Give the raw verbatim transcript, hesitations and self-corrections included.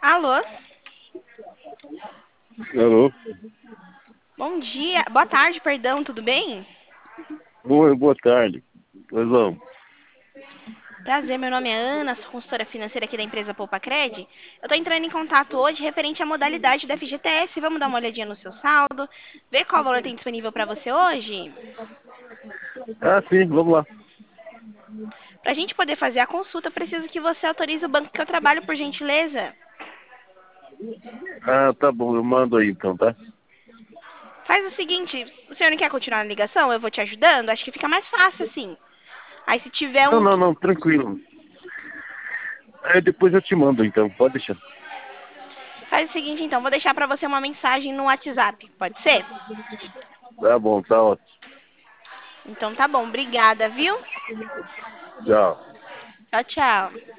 Alô? Alô? Bom dia. Boa tarde, perdão, tudo bem? Oi, boa tarde. Pois não. Prazer, meu nome é Ana, sou consultora financeira aqui da empresa Poupa Cred. Eu estou entrando em contato hoje referente à modalidade da F G T S. Vamos dar uma olhadinha no seu saldo, ver qual valor tem disponível para você hoje? Ah, sim, vamos lá. Para a gente poder fazer a consulta, eu preciso que você autorize o banco que eu trabalho, por gentileza. Ah, tá bom, eu mando aí então, tá? Faz o seguinte, o senhor não quer continuar na ligação? Eu vou te ajudando, acho que fica mais fácil assim. Aí se tiver Não, um... não, não, tranquilo. Aí depois eu te mando então, pode deixar. Faz o seguinte então, vou deixar para você uma mensagem no WhatsApp, pode ser? Tá bom, tá ótimo. Então tá bom, obrigada, viu? Tchau. Tchau, tchau.